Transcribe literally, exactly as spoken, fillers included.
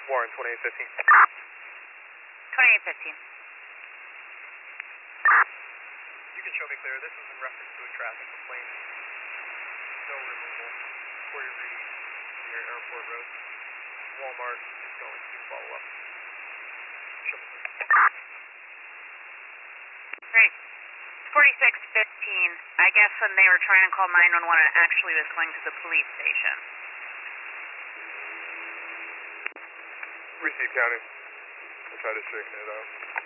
Warren, twenty-eight fifteen. twenty-eight fifteen. You can show me clear. This was in reference to a traffic complaint. Snow removal. Corey Reed near Airport Road. Walmart is going to follow up. Show me clear. Great. forty-six fifteen. I guess when they were trying to call nine one one, it actually was going to the police station. Receive County. I'll try to straighten it out.